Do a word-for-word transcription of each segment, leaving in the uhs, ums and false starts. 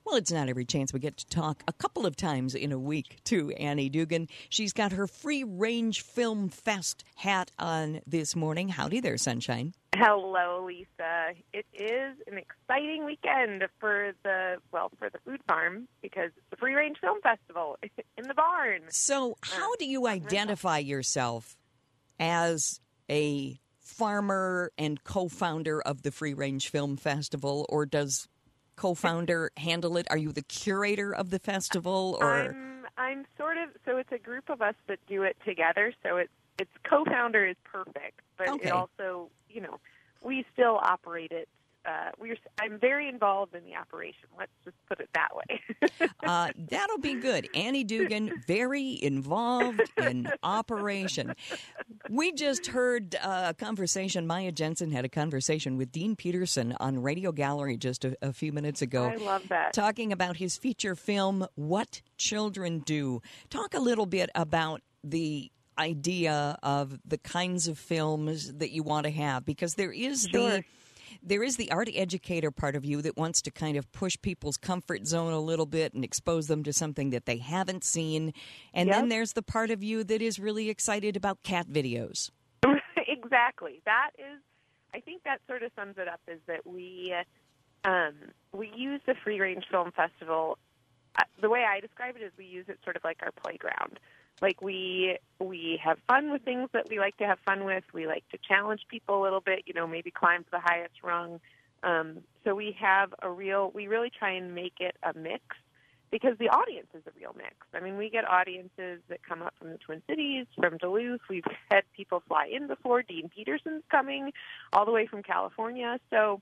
Well, it's not every chance we get to talk a couple of times in a week to Annie Dugan. She's got her Free Range Film Fest hat on this morning. Howdy there, Sunshine. Hello, Lisa. It is an exciting weekend for the, well, for the food farm because it's the Free Range Film Festival in the barn. So how do you identify yourself as a farmer and co-founder of the Free Range Film Festival, or does co-founder handle it? Are you the curator of the festival, or I'm I'm sort of so it's a group of us that do it together. So it's it's co-founder is perfect, but Okay. it also, you know, we still operate it. Uh, we're I'm very involved in the operation. Let's just put it that way. uh, that'll be good. Annie Dugan, very involved in operation. We just heard a conversation. Maya Jensen had a conversation with Dean Peterson on Radio Gallery just a, a few minutes ago. I love that. Talking about his feature film, What Children Do. Talk a little bit about the idea of the kinds of films that you want to have, because there is Sure. the there is the art educator part of you that wants to kind of push people's comfort zone a little bit and expose them to something that they haven't seen. And Yep. then there's the part of you that is really excited about cat videos. Exactly. That is, I think that sort of sums it up, is that we um, we use the Free Range Film Festival. Uh, the way I describe it is we use it sort of like our playground. Like we we have fun with things that we like to have fun with. We like to challenge people a little bit, you know, maybe climb to the highest rung. Um, so we have a real, we really try and make it a mix, because the audience is a real mix. I mean, we get audiences that come up from the Twin Cities, from Duluth. We've had people fly in before. Dean Peterson's coming all the way from California. So,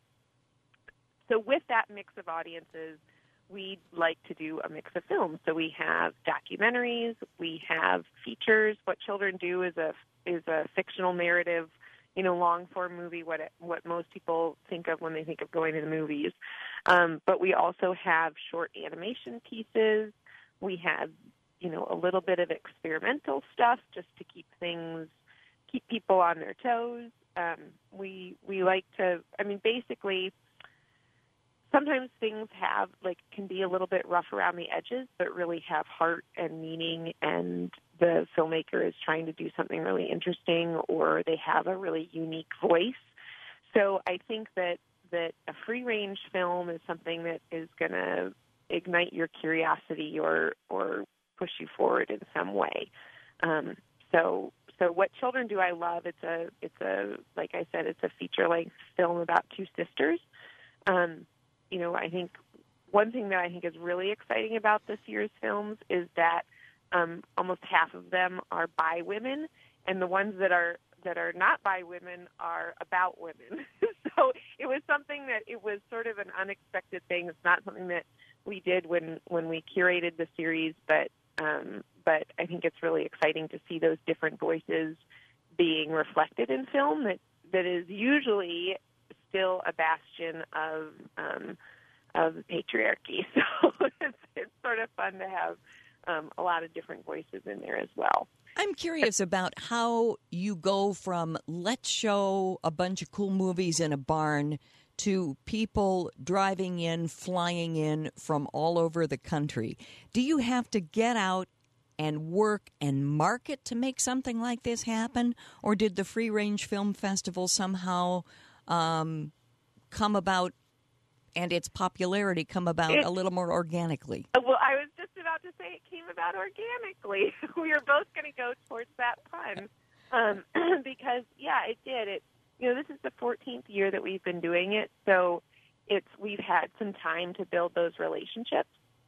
so with that mix of audiences, we like to do a mix of films. So we have documentaries, we have features. What Children Do is a is a fictional narrative, you know, long form movie. What it, what most people think of when they think of going to the movies. Um, but we also have short animation pieces. We have, you know, a little bit of experimental stuff just to keep things keep people on their toes. Um, we we like to. I mean, basically. Sometimes things have, like, can be a little bit rough around the edges, but really have heart and meaning, and the filmmaker is trying to do something really interesting, or they have a really unique voice. So I think that, that a free-range film is something that is going to ignite your curiosity or or push you forward in some way. Um, so so What Children Do, I love. It's a it's a like I said, it's a feature-length film about two sisters. Um, You know, I think one thing that I think is really exciting about this year's films is that um, almost half of them are by women, and the ones that are that are not by women are about women. So it was something that it was sort of an unexpected thing. It's not something that we did when, when we curated the series, but um, but I think it's really exciting to see those different voices being reflected in film that, that is usually still a bastion of um, of patriarchy. So it's, it's sort of fun to have um, a lot of different voices in there as well. I'm curious about how you go from let's show a bunch of cool movies in a barn to people driving in, flying in from all over the country. Do you have to get out and work and market to make something like this happen? Or did the Free Range Film Festival somehow um, come about, and its popularity come about it, a little more organically? Well, I was just about to say it came about organically. We were both going to go towards that pun um, because, yeah, it did. It, you know, this is the fourteenth year that we've been doing it, so it's we've had some time to build those relationships.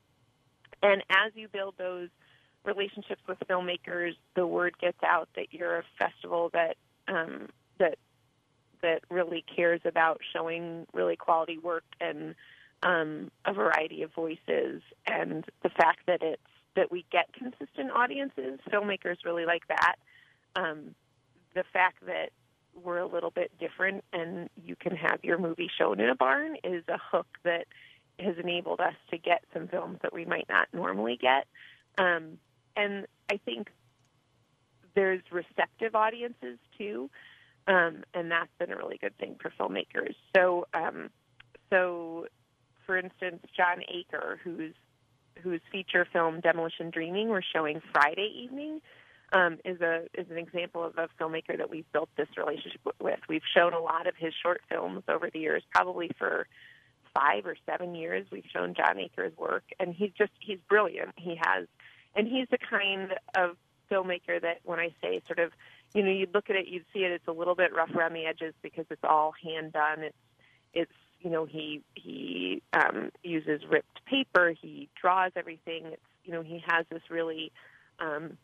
And as you build those relationships with filmmakers, the word gets out that you're a festival that um, that that really cares about showing really quality work and um, a variety of voices. And the fact that it's that we get consistent audiences, filmmakers really like that. Um, the fact that we're a little bit different and you can have your movie shown in a barn is a hook that has enabled us to get some films that we might not normally get. Um, and I think there's receptive audiences too, um, and that's been a really good thing for filmmakers. So, um, so for instance, John Aker, whose whose feature film Demolition Dreaming we're showing Friday evening, um, is a is an example of a filmmaker that we've built this relationship with. We've shown a lot of his short films over the years, probably for five or seven years. We've shown John Aker's work, and he's just he's brilliant. He has, and he's the kind of filmmaker that when I say sort of, you know, you'd look at it, you'd see it, it's a little bit rough around the edges because it's all hand done. It's it's you know, he he um, uses ripped paper. He draws everything. It's, you know, he has this really um,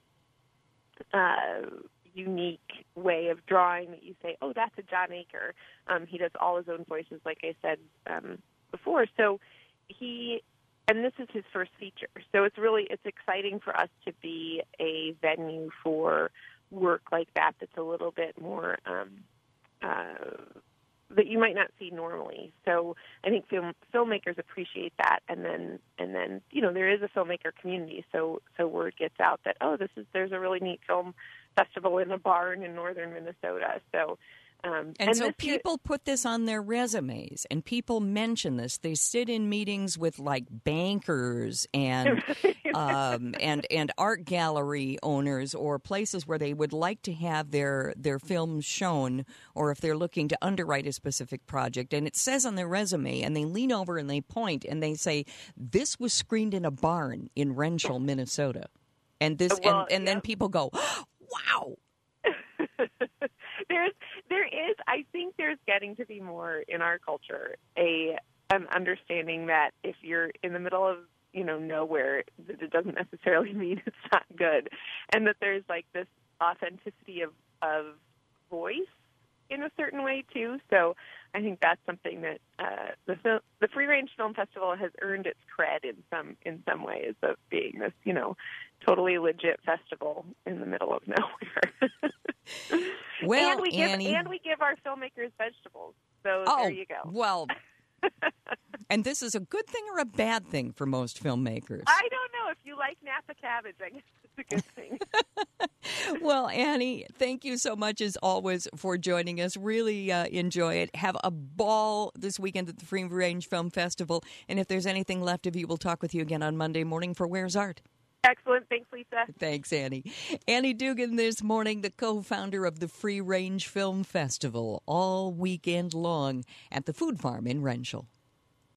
uh, unique way of drawing that you say, oh, that's a John Aker. Um, he does all his own voices, like I said um, before. So he, and this is his first feature. So it's really, it's exciting for us to be a venue for work like that that's a little bit more um, uh, that you might not see normally. So I think film, filmmakers appreciate that, and then and then you know there is a filmmaker community. So so word gets out that oh this is there's a really neat film festival in a barn in northern Minnesota. So. Um, and, and so people year, put this on their resumes, and people mention this. They sit in meetings with like bankers and um, and and art gallery owners or places where they would like to have their their films shown, or if they're looking to underwrite a specific project. And it says on their resume, and they lean over and they point and they say, "This was screened in a barn in Wrenshall, Minnesota," and this well, and, and yep. then people go, "Wow." There's, there is, I think there's getting to be more in our culture, a an understanding that if you're in the middle of, you know, nowhere, that it doesn't necessarily mean it's not good. And that there's like this authenticity of, of voice in a certain way too. So I think that's something that uh, the fil- the Free Range Film Festival has earned its cred in some in some ways of being this, you know, totally legit festival in the middle of nowhere. Well, and we give Annie, and we give our filmmakers vegetables. So oh, there you go. Well, and this is a good thing or a bad thing for most filmmakers? I don't know. If you like Napa cabbage, I guess it's a good thing. Well, Annie, thank you so much as always for joining us. Really uh, enjoy it. Have a ball this weekend at the Free Range Film Festival. And if there's anything left of you, we'll talk with you again on Monday morning for Where's Art? Excellent. Thanks, Lisa. Thanks, Annie. Annie Dugan this morning, the co-founder of the Free Range Film Festival, all weekend long at the Food Farm in Wrenshall.